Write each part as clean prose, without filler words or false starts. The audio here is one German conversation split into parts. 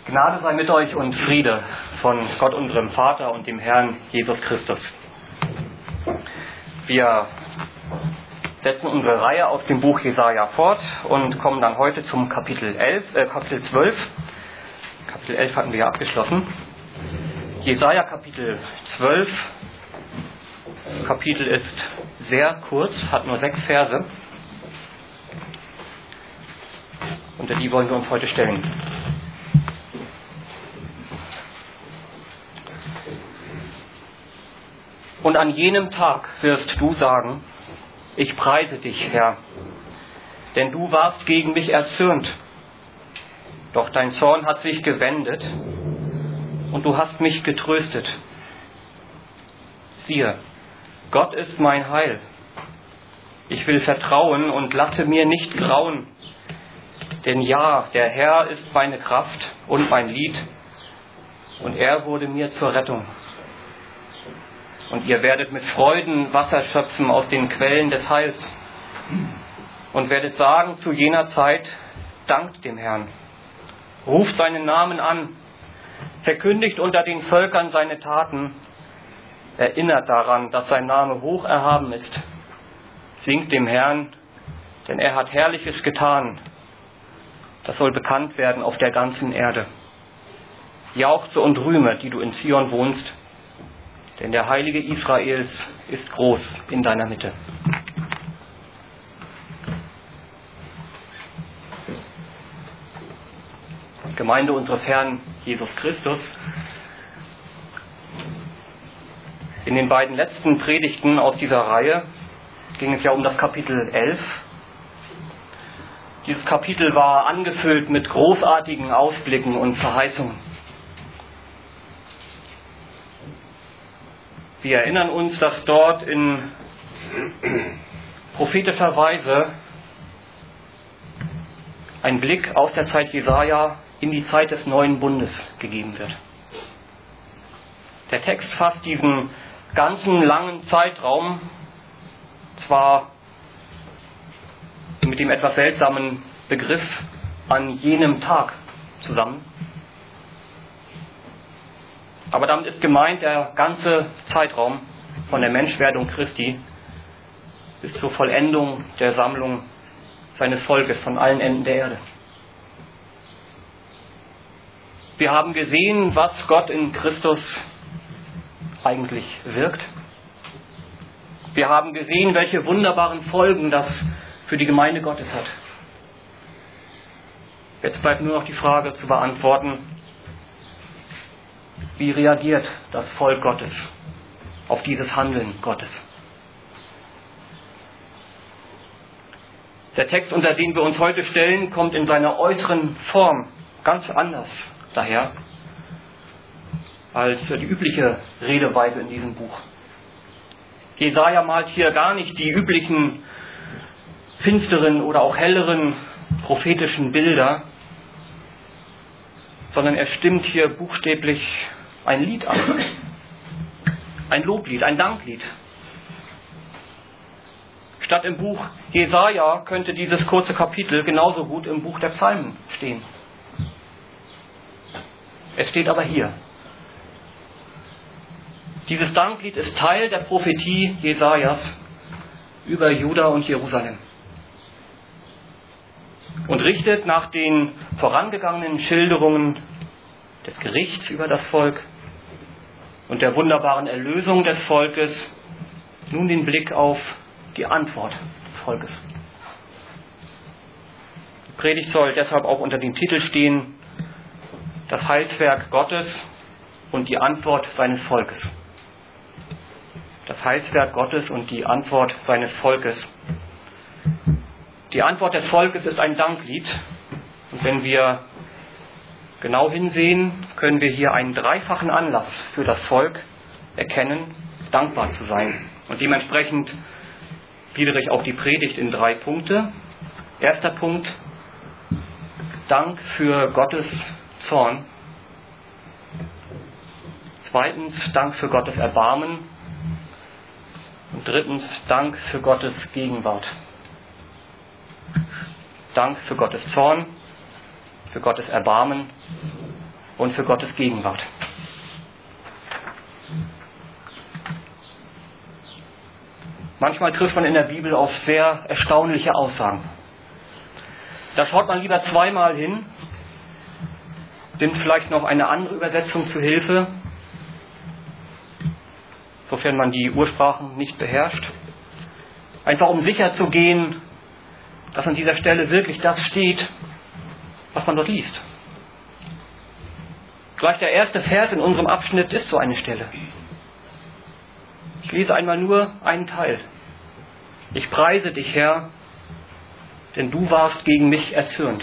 Gnade sei mit euch und Friede von Gott unserem Vater und dem Herrn Jesus Christus. Wir setzen unsere Reihe aus dem Buch Jesaja fort und kommen dann heute zum Kapitel 12. Kapitel 11 hatten wir ja abgeschlossen. Jesaja Kapitel 12. Kapitel ist sehr kurz, hat nur 6 Verse. Unter die wollen wir uns heute stellen. Und an jenem Tag wirst du sagen, ich preise dich, Herr, denn du warst gegen mich erzürnt. Doch dein Zorn hat sich gewendet und du hast mich getröstet. Siehe, Gott ist mein Heil. Ich will vertrauen und lasse mir nicht grauen. Denn ja, der Herr ist meine Kraft und mein Lied und er wurde mir zur Rettung. Und ihr werdet mit Freuden Wasser schöpfen aus den Quellen des Heils und werdet sagen zu jener Zeit, dankt dem Herrn. Ruft seinen Namen an, verkündigt unter den Völkern seine Taten, erinnert daran, dass sein Name hoch erhaben ist. Singt dem Herrn, denn er hat Herrliches getan. Das soll bekannt werden auf der ganzen Erde. Jauchze und rühme, die du in Zion wohnst, denn der Heilige Israels ist groß in deiner Mitte. Gemeinde unseres Herrn Jesus Christus. In den beiden letzten Predigten aus dieser Reihe ging es ja um das Kapitel 11. Dieses Kapitel war angefüllt mit großartigen Ausblicken und Verheißungen. Wir erinnern uns, dass dort in prophetischer Weise ein Blick aus der Zeit Jesaja in die Zeit des neuen Bundes gegeben wird. Der Text fasst diesen ganzen langen Zeitraum zwar mit dem etwas seltsamen Begriff an jenem Tag zusammen, aber damit ist gemeint der ganze Zeitraum von der Menschwerdung Christi bis zur Vollendung der Sammlung seines Volkes von allen Enden der Erde. Wir haben gesehen, was Gott in Christus eigentlich wirkt. Wir haben gesehen, welche wunderbaren Folgen das für die Gemeinde Gottes hat. Jetzt bleibt nur noch die Frage zu beantworten, wie reagiert das Volk Gottes auf dieses Handeln Gottes? Der Text, unter den wir uns heute stellen, kommt in seiner äußeren Form ganz anders daher als die übliche Redeweise in diesem Buch. Jesaja malt hier gar nicht die üblichen finsteren oder auch helleren prophetischen Bilder, sondern er stimmt hier buchstäblich ein Lied an. Ein Loblied, ein Danklied. Statt im Buch Jesaja könnte dieses kurze Kapitel genauso gut im Buch der Psalmen stehen. Es steht aber hier. Dieses Danklied ist Teil der Prophetie Jesajas über Juda und Jerusalem und richtet nach den vorangegangenen Schilderungen des Gerichts über das Volk und der wunderbaren Erlösung des Volkes nun den Blick auf die Antwort des Volkes. Die Predigt soll deshalb auch unter dem Titel stehen: Das Heilswerk Gottes und die Antwort seines Volkes. Das Heilswerk Gottes und die Antwort seines Volkes. Die Antwort des Volkes ist ein Danklied. Und wenn wir genau hinsehen, können wir hier einen dreifachen Anlass für das Volk erkennen, dankbar zu sein. Und dementsprechend gliedere ich auch die Predigt in 3 Punkte. Erster Punkt: Dank für Gottes Zorn. Zweitens: Dank für Gottes Erbarmen. Und drittens: Dank für Gottes Gegenwart. Dank für Gottes Zorn, für Gottes Erbarmen und für Gottes Gegenwart. Manchmal trifft man in der Bibel auf sehr erstaunliche Aussagen. Da schaut man lieber zweimal hin, nimmt vielleicht noch eine andere Übersetzung zu Hilfe, sofern man die Ursprachen nicht beherrscht. Einfach um sicher zu gehen, dass an dieser Stelle wirklich das steht, was man dort liest. Gleich der erste Vers in unserem Abschnitt ist so eine Stelle. Ich lese einmal nur einen Teil. Ich preise dich, Herr, denn du warst gegen mich erzürnt.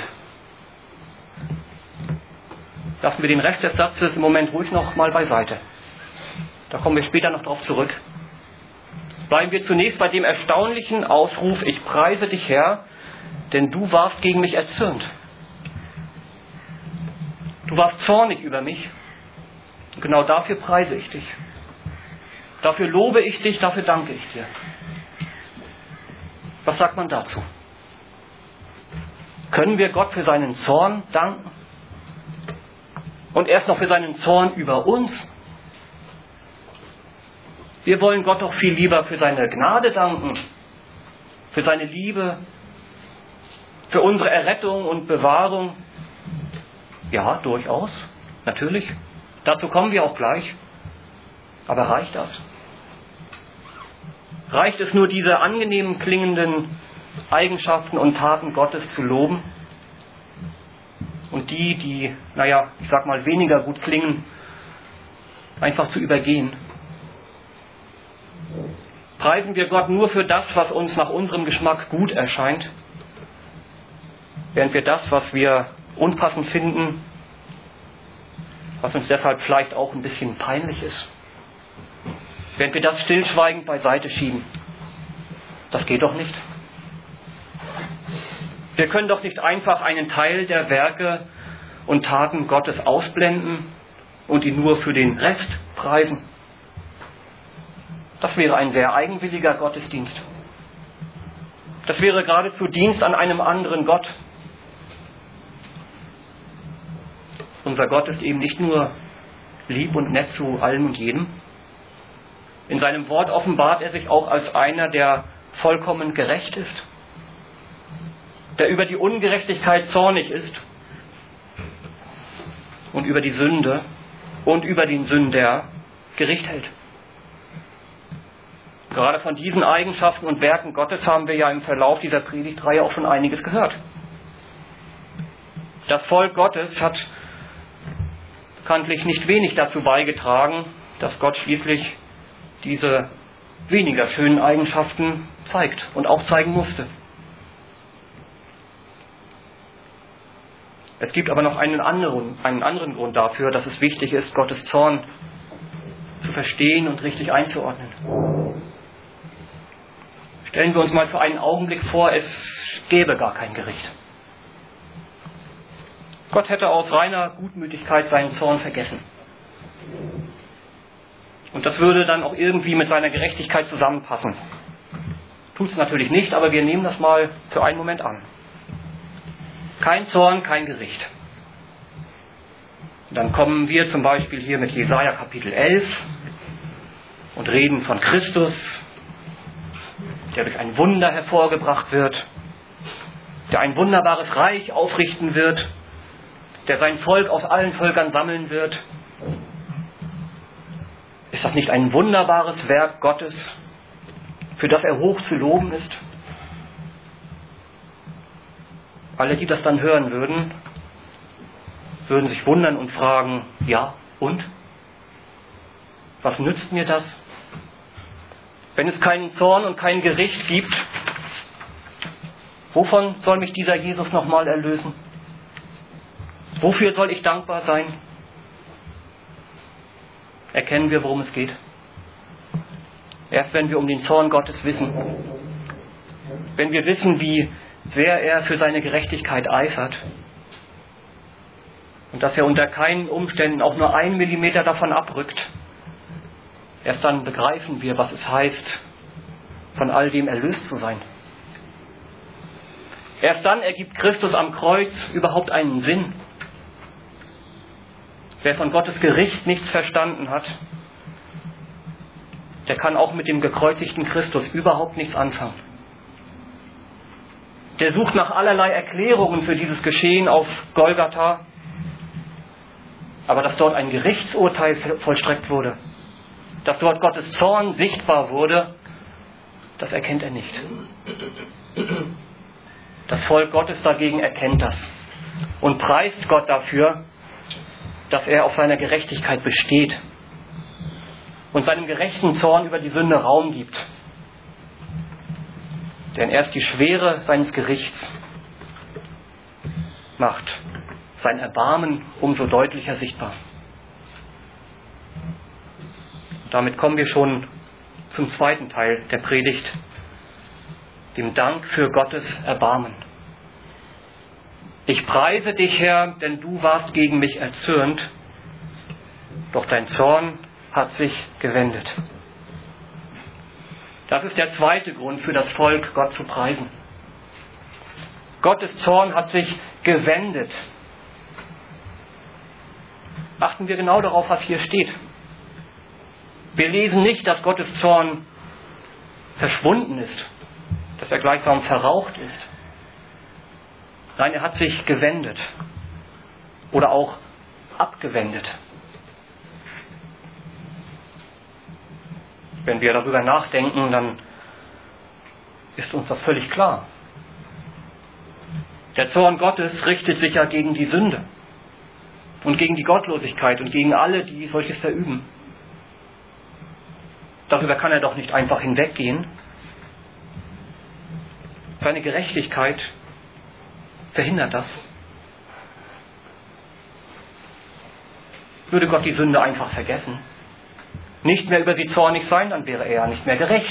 Lassen wir den Rest des Satzes im Moment ruhig noch mal beiseite. Da kommen wir später noch drauf zurück. Bleiben wir zunächst bei dem erstaunlichen Ausruf, ich preise dich, Herr, denn du warst gegen mich erzürnt. Du warst zornig über mich. Und genau dafür preise ich dich. Dafür lobe ich dich, dafür danke ich dir. Was sagt man dazu? Können wir Gott für seinen Zorn danken? Und erst noch für seinen Zorn über uns? Wir wollen Gott doch viel lieber für seine Gnade danken, für seine Liebe, für unsere Errettung und Bewahrung. Ja, durchaus, natürlich. Dazu kommen wir auch gleich. Aber reicht das? Reicht es nur, diese angenehm klingenden Eigenschaften und Taten Gottes zu loben? Und die, ich sag mal, weniger gut klingen, einfach zu übergehen? Preisen wir Gott nur für das, was uns nach unserem Geschmack gut erscheint, während wir das, was wir unpassend finden, was uns deshalb vielleicht auch ein bisschen peinlich ist, während wir das stillschweigend beiseite schieben? Das geht doch nicht. Wir können doch nicht einfach einen Teil der Werke und Taten Gottes ausblenden und ihn nur für den Rest preisen. Das wäre ein sehr eigenwilliger Gottesdienst. Das wäre geradezu Dienst an einem anderen Gott. Unser Gott ist eben nicht nur lieb und nett zu allem und jedem. In seinem Wort offenbart er sich auch als einer, der vollkommen gerecht ist, der über die Ungerechtigkeit zornig ist und über die Sünde und über den Sünder Gericht hält. Gerade von diesen Eigenschaften und Werken Gottes haben wir ja im Verlauf dieser Predigtreihe auch schon einiges gehört. Das Volk Gottes hat bekanntlich nicht wenig dazu beigetragen, dass Gott schließlich diese weniger schönen Eigenschaften zeigt und auch zeigen musste. Es gibt aber noch einen anderen Grund dafür, dass es wichtig ist, Gottes Zorn zu verstehen und richtig einzuordnen. Stellen wir uns mal für einen Augenblick vor, es gäbe gar kein Gericht. Gott hätte aus reiner Gutmütigkeit seinen Zorn vergessen. Und das würde dann auch irgendwie mit seiner Gerechtigkeit zusammenpassen. Tut es natürlich nicht, aber wir nehmen das mal für einen Moment an. Kein Zorn, kein Gericht. Dann kommen wir zum Beispiel hier mit Jesaja Kapitel 11 und reden von Christus, der durch ein Wunder hervorgebracht wird, der ein wunderbares Reich aufrichten wird, der sein Volk aus allen Völkern sammeln wird. Ist das nicht ein wunderbares Werk Gottes, für das er hoch zu loben ist? Alle, die das dann hören würden, würden sich wundern und fragen, ja, und? Was nützt mir das? Wenn es keinen Zorn und kein Gericht gibt, wovon soll mich dieser Jesus nochmal erlösen? Wofür soll ich dankbar sein? Erkennen wir, worum es geht. Erst wenn wir um den Zorn Gottes wissen, wenn wir wissen, wie sehr er für seine Gerechtigkeit eifert und dass er unter keinen Umständen auch nur 1 Millimeter davon abrückt, erst dann begreifen wir, was es heißt, von all dem erlöst zu sein. Erst dann ergibt Christus am Kreuz überhaupt einen Sinn. Wer von Gottes Gericht nichts verstanden hat, der kann auch mit dem gekreuzigten Christus überhaupt nichts anfangen. Der sucht nach allerlei Erklärungen für dieses Geschehen auf Golgatha, aber dass dort ein Gerichtsurteil vollstreckt wurde, dass dort Gottes Zorn sichtbar wurde, das erkennt er nicht. Das Volk Gottes dagegen erkennt das und preist Gott dafür, dass er auf seiner Gerechtigkeit besteht und seinem gerechten Zorn über die Sünde Raum gibt. Denn erst die Schwere seines Gerichts macht sein Erbarmen umso deutlicher sichtbar. Damit kommen wir schon zum zweiten Teil der Predigt, dem Dank für Gottes Erbarmen. Ich preise dich, Herr, denn du warst gegen mich erzürnt, doch dein Zorn hat sich gewendet. Das ist der zweite Grund für das Volk, Gott zu preisen. Gottes Zorn hat sich gewendet. Achten wir genau darauf, was hier steht. Wir lesen nicht, dass Gottes Zorn verschwunden ist, dass er gleichsam verraucht ist. Nein, er hat sich gewendet oder auch abgewendet. Wenn wir darüber nachdenken, dann ist uns das völlig klar. Der Zorn Gottes richtet sich ja gegen die Sünde und gegen die Gottlosigkeit und gegen alle, die solches verüben. Darüber kann er doch nicht einfach hinweggehen. Seine Gerechtigkeit verhindert das. Würde Gott die Sünde einfach vergessen, nicht mehr über sie zornig sein, dann wäre er ja nicht mehr gerecht.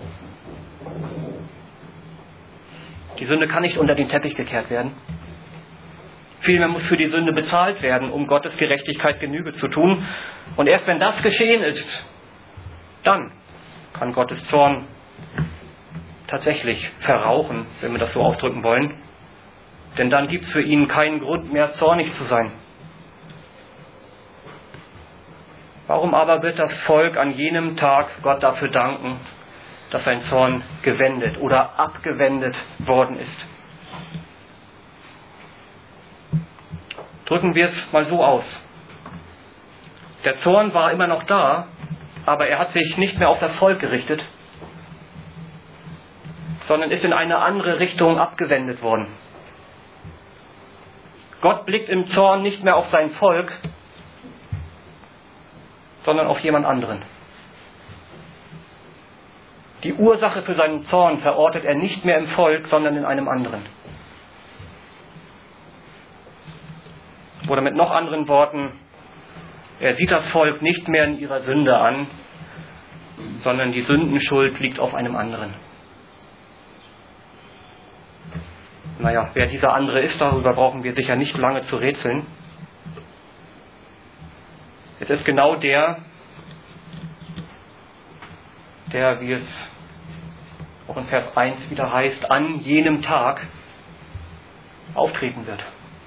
Die Sünde kann nicht unter den Teppich gekehrt werden. Vielmehr muss für die Sünde bezahlt werden, um Gottes Gerechtigkeit Genüge zu tun. Und erst wenn das geschehen ist, dann kann Gottes Zorn tatsächlich verrauchen, wenn wir das so ausdrücken wollen. Denn dann gibt es für ihn keinen Grund mehr, zornig zu sein. Warum aber wird das Volk an jenem Tag Gott dafür danken, dass sein Zorn gewendet oder abgewendet worden ist? Drücken wir es mal so aus. Der Zorn war immer noch da, aber er hat sich nicht mehr auf das Volk gerichtet, sondern ist in eine andere Richtung abgewendet worden. Gott blickt im Zorn nicht mehr auf sein Volk, sondern auf jemand anderen. Die Ursache für seinen Zorn verortet er nicht mehr im Volk, sondern in einem anderen. Oder mit noch anderen Worten, er sieht das Volk nicht mehr in ihrer Sünde an, sondern die Sündenschuld liegt auf einem anderen. Naja, wer dieser andere ist, darüber brauchen wir sicher nicht lange zu rätseln. Es ist genau der, wie es auch in Vers 1 wieder heißt, an jenem Tag auftreten wird.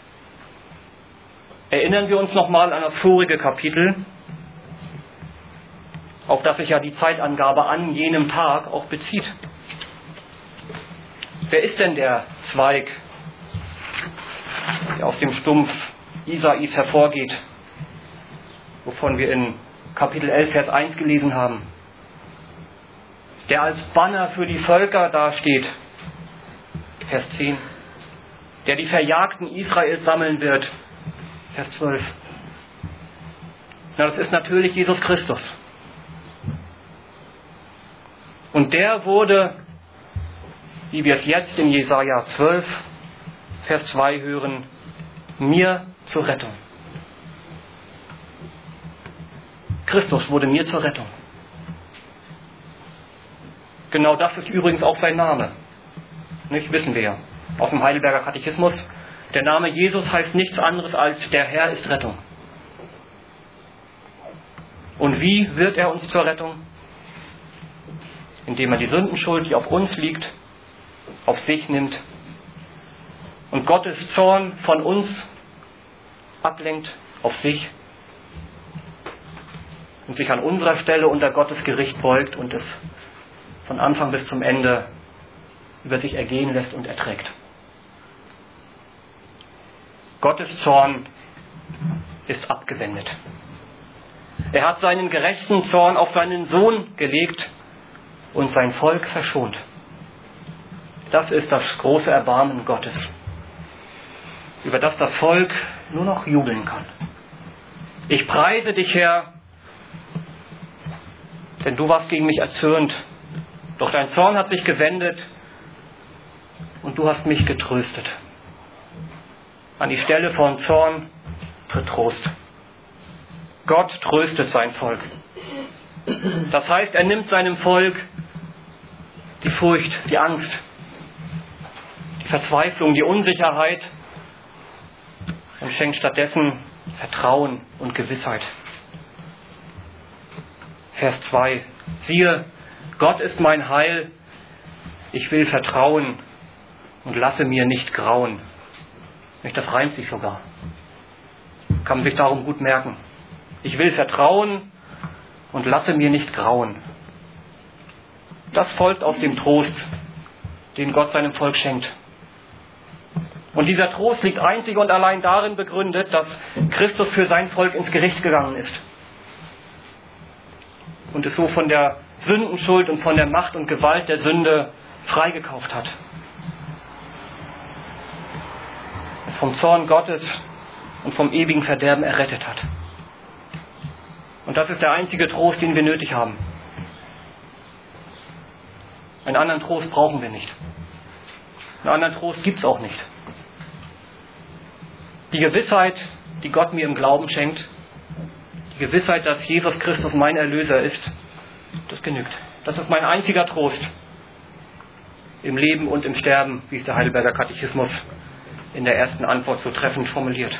Erinnern wir uns nochmal an das vorige Kapitel, auf das sich ja die Zeitangabe an jenem Tag auch bezieht. Wer ist denn der Zweig, der aus dem Stumpf Isais hervorgeht, wovon wir in Kapitel 11, Vers 1 gelesen haben? Der als Banner für die Völker dasteht, Vers 10. Der die Verjagten Israels sammeln wird, Vers 12. Na, das ist natürlich Jesus Christus. Und der wurde, wie wir es jetzt in Jesaja 12, Vers 2 hören, mir zur Rettung. Christus wurde mir zur Rettung. Genau das ist übrigens auch sein Name. Nicht, wissen wir ja. Aus dem Heidelberger Katechismus. Der Name Jesus heißt nichts anderes als der Herr ist Rettung. Und wie wird er uns zur Rettung? Indem er die Sündenschuld, die auf uns liegt, auf sich nimmt und Gottes Zorn von uns ablenkt auf sich und sich an unserer Stelle unter Gottes Gericht beugt und es von Anfang bis zum Ende über sich ergehen lässt und erträgt. Gottes Zorn ist abgewendet. Er hat seinen gerechten Zorn auf seinen Sohn gelegt und sein Volk verschont. Das ist das große Erbarmen Gottes, über das das Volk nur noch jubeln kann. Ich preise dich, Herr, denn du warst gegen mich erzürnt, doch dein Zorn hat sich gewendet und du hast mich getröstet. An die Stelle von Zorn tritt Trost. Gott tröstet sein Volk. Das heißt, er nimmt seinem Volk die Furcht, die Angst, die Verzweiflung, die Unsicherheit und schenkt stattdessen Vertrauen und Gewissheit. Vers 2. Siehe, Gott ist mein Heil, ich will vertrauen und lasse mir nicht grauen. Das reimt sich sogar. Kann man sich darum gut merken. Ich will vertrauen und lasse mir nicht grauen. Das folgt aus dem Trost, den Gott seinem Volk schenkt. Und dieser Trost liegt einzig und allein darin begründet, dass Christus für sein Volk ins Gericht gegangen ist. Und es so von der Sündenschuld und von der Macht und Gewalt der Sünde freigekauft hat. Es vom Zorn Gottes und vom ewigen Verderben errettet hat. Und das ist der einzige Trost, den wir nötig haben. Einen anderen Trost brauchen wir nicht. Einen anderen Trost gibt es auch nicht. Die Gewissheit, die Gott mir im Glauben schenkt, die Gewissheit, dass Jesus Christus mein Erlöser ist, das genügt. Das ist mein einziger Trost im Leben und im Sterben, wie es der Heidelberger Katechismus in der ersten Antwort so treffend formuliert.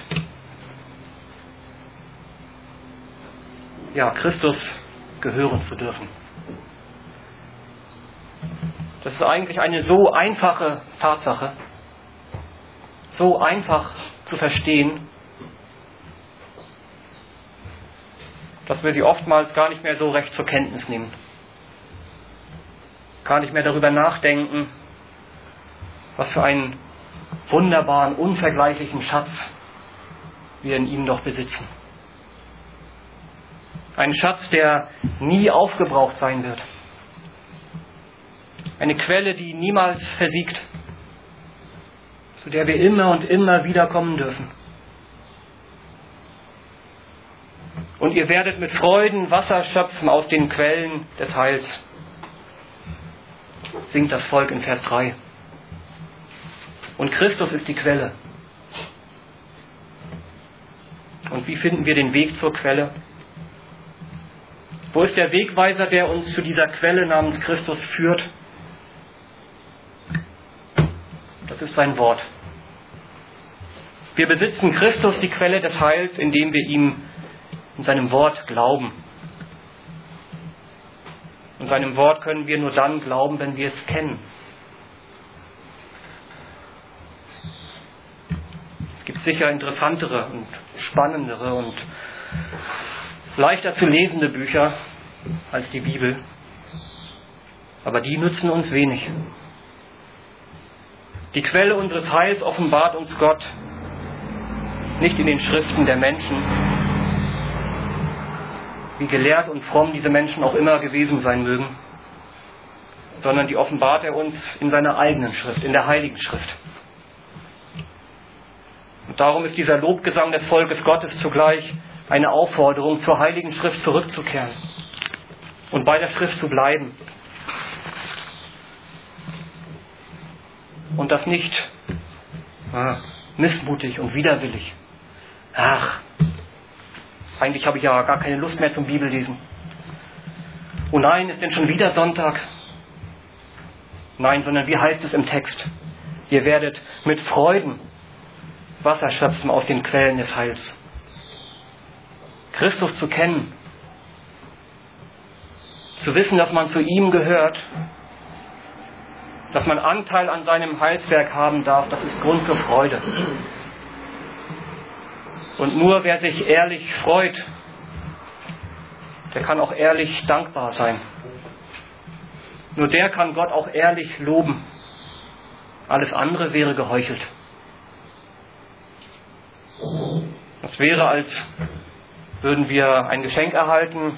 Ja, Christus gehören zu dürfen. Das ist eigentlich eine so einfache Tatsache, so einfach zu verstehen, dass wir sie oftmals gar nicht mehr so recht zur Kenntnis nehmen. Gar nicht mehr darüber nachdenken, was für einen wunderbaren, unvergleichlichen Schatz wir in ihm doch besitzen. Ein Schatz, der nie aufgebraucht sein wird. Eine Quelle, die niemals versiegt, zu der wir immer und immer wieder kommen dürfen. Und ihr werdet mit Freuden Wasser schöpfen aus den Quellen des Heils, singt das Volk in Vers 3. Und Christus ist die Quelle. Und wie finden wir den Weg zur Quelle? Wo ist der Wegweiser, der uns zu dieser Quelle namens Christus führt? Das ist sein Wort. Wir besitzen Christus, die Quelle des Heils, indem wir ihm in seinem Wort glauben. Und seinem Wort können wir nur dann glauben, wenn wir es kennen. Es gibt sicher interessantere und spannendere und leichter zu lesende Bücher als die Bibel. Aber die nützen uns wenig. Die Quelle unseres Heils offenbart uns Gott nicht in den Schriften der Menschen, wie gelehrt und fromm diese Menschen auch immer gewesen sein mögen, sondern die offenbart er uns in seiner eigenen Schrift, in der Heiligen Schrift. Und darum ist dieser Lobgesang des Volkes Gottes zugleich eine Aufforderung, zur Heiligen Schrift zurückzukehren und bei der Schrift zu bleiben. Und das nicht missmutig und widerwillig. Eigentlich habe ich ja gar keine Lust mehr zum Bibellesen. Oh nein, ist denn schon wieder Sonntag? Nein, sondern wie heißt es im Text? Ihr werdet mit Freuden Wasser schöpfen aus den Quellen des Heils. Christus zu kennen, zu wissen, dass man zu ihm gehört, dass man Anteil an seinem Heilswerk haben darf, das ist Grund zur Freude. Und nur wer sich ehrlich freut, der kann auch ehrlich dankbar sein. Nur der kann Gott auch ehrlich loben. Alles andere wäre geheuchelt. Das wäre, als würden wir ein Geschenk erhalten,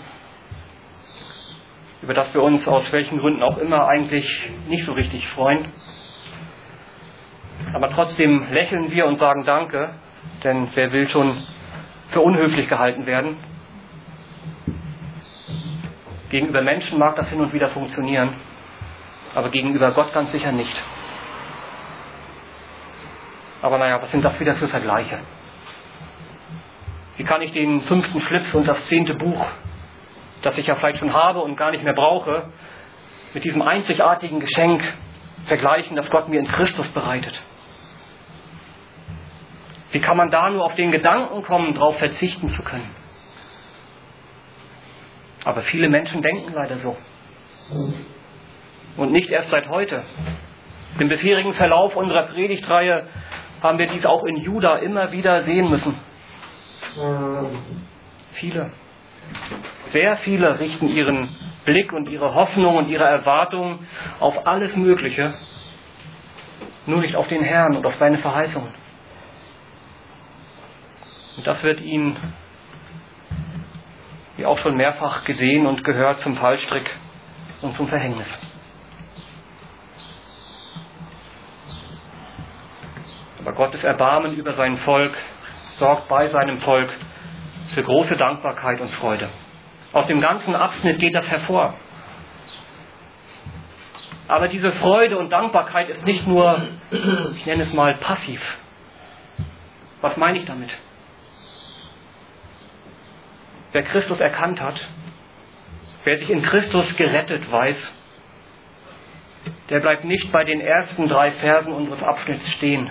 über das wir uns aus welchen Gründen auch immer eigentlich nicht so richtig freuen. Aber trotzdem lächeln wir und sagen Danke, denn wer will schon für unhöflich gehalten werden? Gegenüber Menschen mag das hin und wieder funktionieren, aber gegenüber Gott ganz sicher nicht. Aber naja, was sind das wieder für Vergleiche? Wie kann ich den 5. Schlips und das 10. Buch, das ich ja vielleicht schon habe und gar nicht mehr brauche, mit diesem einzigartigen Geschenk vergleichen, das Gott mir in Christus bereitet? Wie kann man da nur auf den Gedanken kommen, darauf verzichten zu können? Aber viele Menschen denken leider so. Und nicht erst seit heute. Im bisherigen Verlauf unserer Predigtreihe haben wir dies auch in Juda immer wieder sehen müssen. Viele, sehr viele richten ihren Blick und ihre Hoffnung und ihre Erwartung auf alles Mögliche, nur nicht auf den Herrn und auf seine Verheißungen. Und das wird ihnen, wie auch schon mehrfach gesehen und gehört, zum Fallstrick und zum Verhängnis. Aber Gottes Erbarmen über sein Volk sorgt bei seinem Volk für große Dankbarkeit und Freude. Aus dem ganzen Abschnitt geht das hervor. Aber diese Freude und Dankbarkeit ist nicht nur, ich nenne es mal, passiv. Was meine ich damit? Wer Christus erkannt hat, wer sich in Christus gerettet weiß, der bleibt nicht bei den ersten 3 Versen unseres Abschnitts stehen,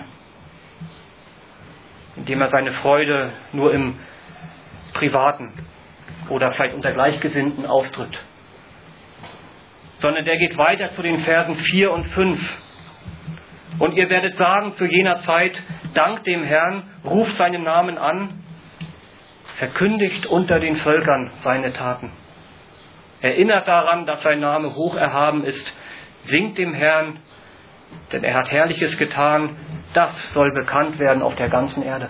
indem er seine Freude nur im Privaten oder vielleicht unter Gleichgesinnten ausdrückt. Sondern der geht weiter zu den Versen 4 und 5. Und ihr werdet sagen zu jener Zeit, dankt dem Herrn, ruft seinen Namen an, verkündigt unter den Völkern seine Taten. Erinnert daran, dass sein Name hoch erhaben ist, singt dem Herrn, denn er hat Herrliches getan, das soll bekannt werden auf der ganzen Erde.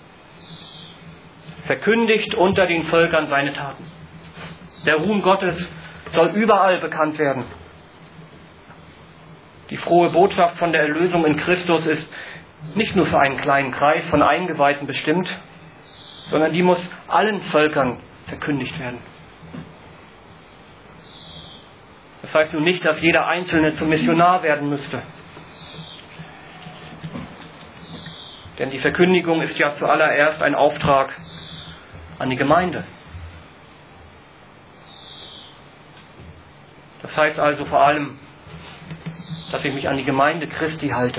Verkündigt unter den Völkern seine Taten. Der Ruhm Gottes soll überall bekannt werden. Die frohe Botschaft von der Erlösung in Christus ist nicht nur für einen kleinen Kreis von Eingeweihten bestimmt, sondern die muss allen Völkern verkündigt werden. Das heißt nun nicht, dass jeder Einzelne zum Missionar werden müsste. Denn die Verkündigung ist ja zuallererst ein Auftrag an die Gemeinde. Das heißt also vor allem, dass ich mich an die Gemeinde Christi halte.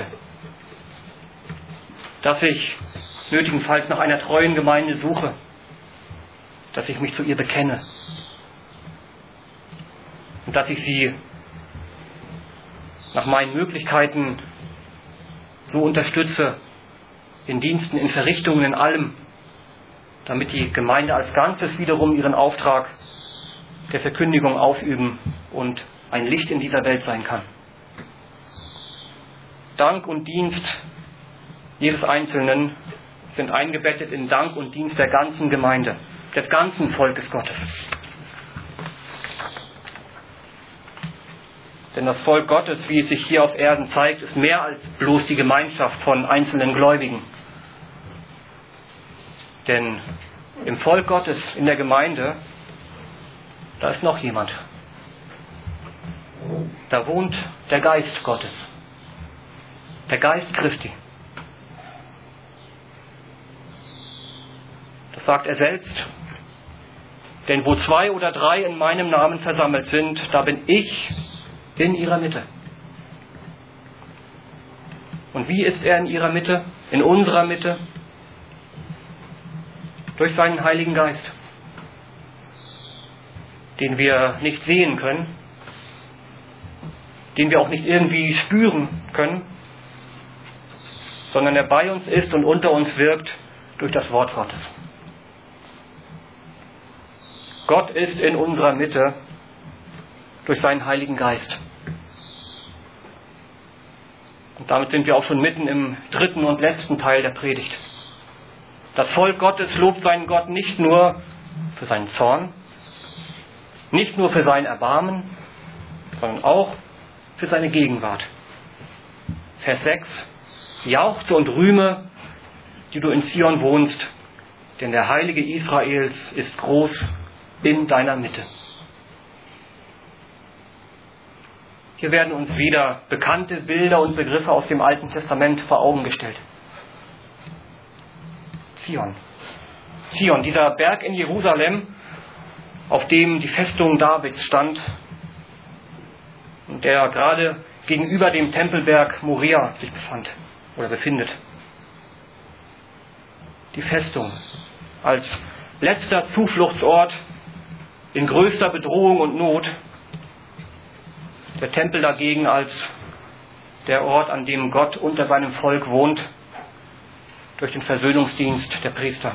Dass ich nötigenfalls nach einer treuen Gemeinde suche. Dass ich mich zu ihr bekenne. Und dass ich sie nach meinen Möglichkeiten so unterstütze, in Diensten, in Verrichtungen, in allem, damit die Gemeinde als Ganzes wiederum ihren Auftrag der Verkündigung ausüben und ein Licht in dieser Welt sein kann. Dank und Dienst jedes Einzelnen sind eingebettet in Dank und Dienst der ganzen Gemeinde, des ganzen Volkes Gottes. Denn das Volk Gottes, wie es sich hier auf Erden zeigt, ist mehr als bloß die Gemeinschaft von einzelnen Gläubigen. Denn im Volk Gottes, in der Gemeinde, da ist noch jemand. Da wohnt der Geist Gottes. Der Geist Christi. Das sagt er selbst. Denn wo 2 oder 3 in meinem Namen versammelt sind, da bin ich in ihrer Mitte. Und wie ist er in ihrer Mitte? In unserer Mitte? Durch seinen Heiligen Geist, den wir nicht sehen können, den wir auch nicht irgendwie spüren können, sondern der bei uns ist und unter uns wirkt durch das Wort Gottes. Gott ist in unserer Mitte durch seinen Heiligen Geist. Und damit sind wir auch schon mitten im dritten und letzten Teil der Predigt. Das Volk Gottes lobt seinen Gott nicht nur für seinen Zorn, nicht nur für sein Erbarmen, sondern auch für seine Gegenwart. Vers 6. Jauchze und rühme, die du in Zion wohnst, denn der Heilige Israels ist groß in deiner Mitte. Hier werden uns wieder bekannte Bilder und Begriffe aus dem Alten Testament vor Augen gestellt. Zion. Zion, dieser Berg in Jerusalem, auf dem die Festung Davids stand und der gerade gegenüber dem Tempelberg Moria sich befand oder befindet. Die Festung als letzter Zufluchtsort in größter Bedrohung und Not. Der Tempel dagegen als der Ort, an dem Gott unter seinem Volk wohnt, durch den Versöhnungsdienst der Priester.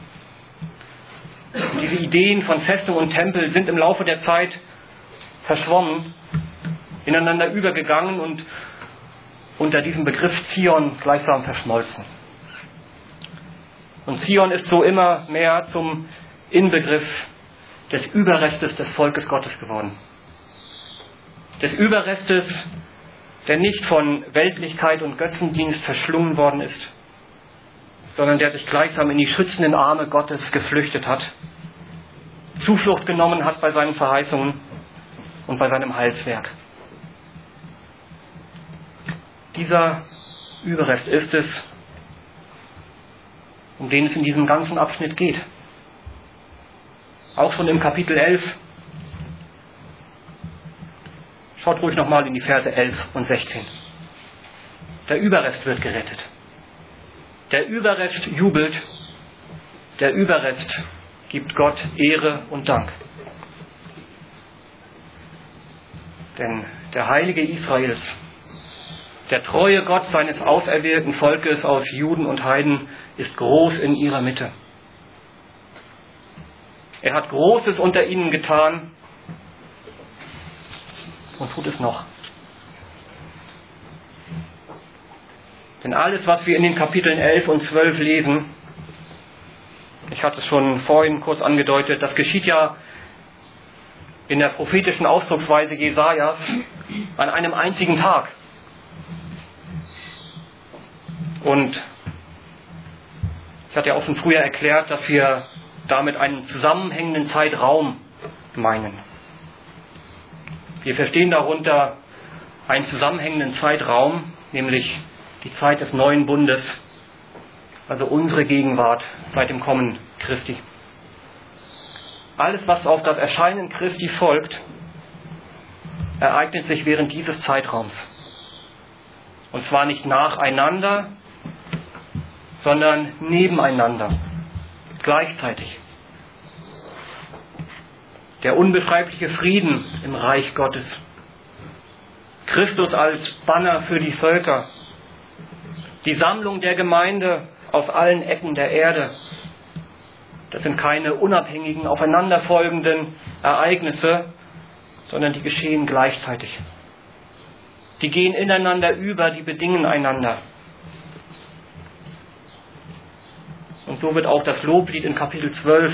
Und diese Ideen von Festung und Tempel sind im Laufe der Zeit verschwommen, ineinander übergegangen und unter diesem Begriff Zion gleichsam verschmolzen. Und Zion ist so immer mehr zum Inbegriff des Überrestes des Volkes Gottes geworden. Des Überrestes, der nicht von Weltlichkeit und Götzendienst verschlungen worden ist, sondern der sich gleichsam in die schützenden Arme Gottes geflüchtet hat, Zuflucht genommen hat bei seinen Verheißungen und bei seinem Heilswerk. Dieser Überrest ist es, um den es in diesem ganzen Abschnitt geht. Auch schon im Kapitel 11. Schaut ruhig nochmal in die Verse 11 und 16. Der Überrest wird gerettet. Der Überrest jubelt. Der Überrest gibt Gott Ehre und Dank. Denn der Heilige Israels, der treue Gott seines auserwählten Volkes aus Juden und Heiden, ist groß in ihrer Mitte. Er hat Großes unter ihnen getan und tut es noch. Denn alles, was wir in den Kapiteln 11 und 12 lesen, ich hatte es schon vorhin kurz angedeutet, das geschieht ja in der prophetischen Ausdrucksweise Jesajas an einem einzigen Tag. Und ich hatte ja auch schon früher erklärt, dass wir damit einen zusammenhängenden Zeitraum meinen. Wir verstehen darunter einen zusammenhängenden Zeitraum, nämlich die Zeit des neuen Bundes, also unsere Gegenwart seit dem Kommen Christi. Alles, was auf das Erscheinen Christi folgt, ereignet sich während dieses Zeitraums. Und zwar nicht nacheinander, sondern nebeneinander, gleichzeitig. Der unbeschreibliche Frieden im Reich Gottes. Christus als Banner für die Völker. Die Sammlung der Gemeinde aus allen Ecken der Erde. Das sind keine unabhängigen, aufeinanderfolgenden Ereignisse, sondern die geschehen gleichzeitig. Die gehen ineinander über, die bedingen einander. Und so wird auch das Loblied in Kapitel 12,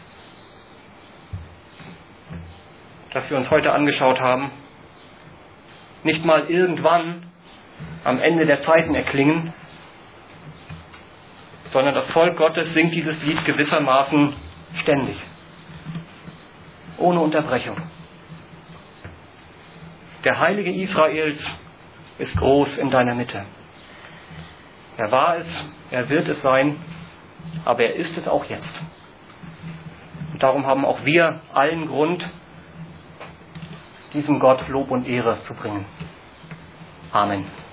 das wir uns heute angeschaut haben, nicht mal irgendwann am Ende der Zeiten erklingen, sondern das Volk Gottes singt dieses Lied gewissermaßen ständig, ohne Unterbrechung. Der Heilige Israels ist groß in deiner Mitte. Er war es, er wird es sein, aber er ist es auch jetzt. Und darum haben auch wir allen Grund, diesem Gott Lob und Ehre zu bringen. Amen.